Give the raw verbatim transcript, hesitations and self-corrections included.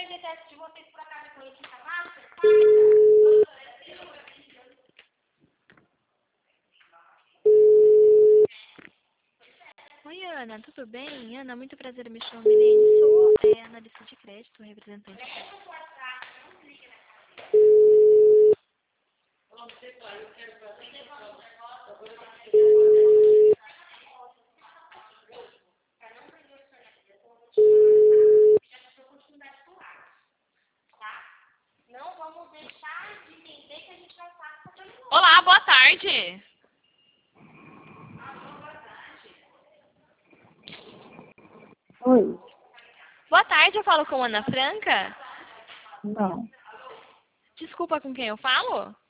fazer teste de vocês por acaso conhecem a massa? Oi, Ana, tudo bem? Ana, muito prazer, me chamo Milene, sou é, analista de crédito, representante. Não vamos deixar de entender que a gente não passa para ninguém. Olá, boa tarde. Oi. Boa tarde, eu falo com Ana Franca. Não. Desculpa, com quem eu falo?